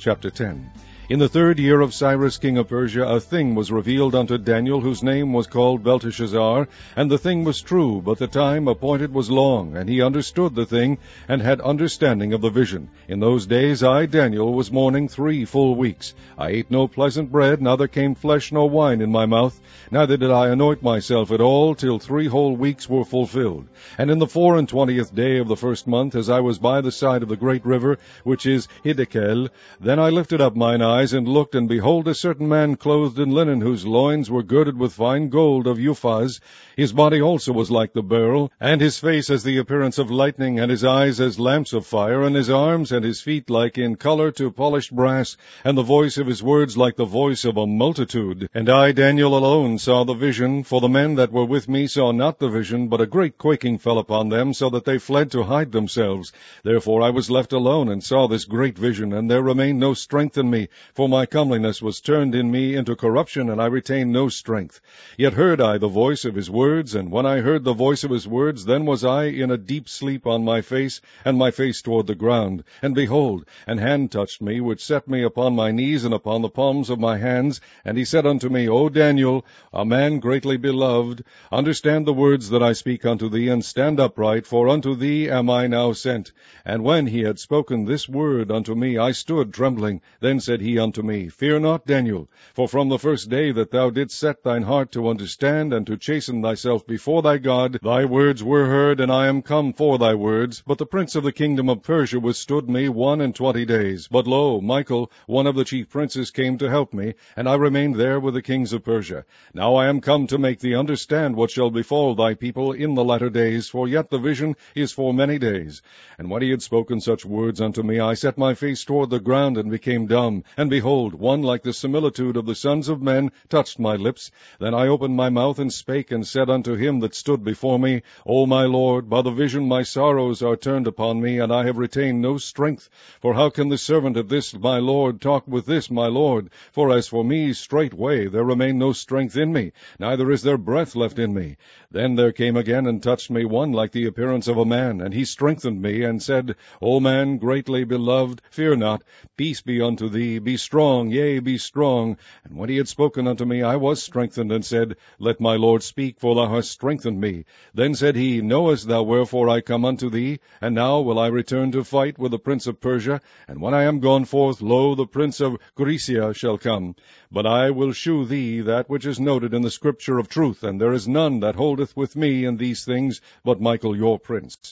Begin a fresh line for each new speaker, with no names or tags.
Chapter 10. In the 3rd year of Cyrus king of Persia, a thing was revealed unto Daniel, whose name was called Belteshazzar, and the thing was true, but the time appointed was long, and he understood the thing, and had understanding of the vision. In those days I, Daniel, was mourning 3 full weeks. I ate no pleasant bread, neither came flesh nor wine in my mouth, neither did I anoint myself at all, till 3 whole weeks were fulfilled. And in the 24th day of the 1st month, as I was by the side of the great river, which is Hiddekel, then I lifted up mine eyes, and looked, and behold, a certain man clothed in linen, whose loins were girded with fine gold of Uphaz. His body also was like the beryl, and his face as the appearance of lightning, and his eyes as lamps of fire, and his arms and his feet like in color to polished brass, and the voice of his words like the voice of a multitude. And I, Daniel, alone saw the vision, for the men that were with me saw not the vision, but a great quaking fell upon them, so that they fled to hide themselves. Therefore I was left alone, and saw this great vision, and there remained no strength in me, for my comeliness was turned in me into corruption, and I retained no strength. Yet heard I the voice of his words, and when I heard the voice of his words, then was I in a deep sleep on my face, and my face toward the ground. And behold, an hand touched me, which set me upon my knees and upon the palms of my hands, and he said unto me, O Daniel, a man greatly beloved, understand the words that I speak unto thee, and stand upright, for unto thee am I now sent. And when he had spoken this word unto me, I stood trembling. Then said he unto me, Fear not, Daniel, for from the first day that thou didst set thine heart to understand and to chasten thyself before thy God, thy words were heard, and I am come for thy words. But the prince of the kingdom of Persia withstood me 21 days. But lo, Michael, one of the chief princes, came to help me, and I remained there with the kings of Persia. Now I am come to make thee understand what shall befall thy people in the latter days, for yet the vision is for many days. And when he had spoken such words unto me, I set my face toward the ground, and became dumb. And behold, one like the similitude of the sons of men touched my lips. Then I opened my mouth and spake, and said unto him that stood before me, O my Lord, by the vision my sorrows are turned upon me, and I have retained no strength. For how can the servant of this my Lord talk with this my Lord? For as for me, straightway there remained no strength in me, neither is there breath left in me. Then there came again and touched me one like the appearance of a man, and he strengthened me, and said, O man greatly beloved, fear not, peace be unto thee, be strong, yea, be strong. And when he had spoken unto me, I was strengthened, and said, Let my Lord speak, for thou hast strengthened me. Then said he, Knowest thou wherefore I come unto thee? And now will I return to fight with the prince of Persia, and when I am gone forth, lo, the prince of Grecia shall come. But I will shew thee that which is noted in the scripture of truth, and there is none that holdeth with me in these things but Michael your prince.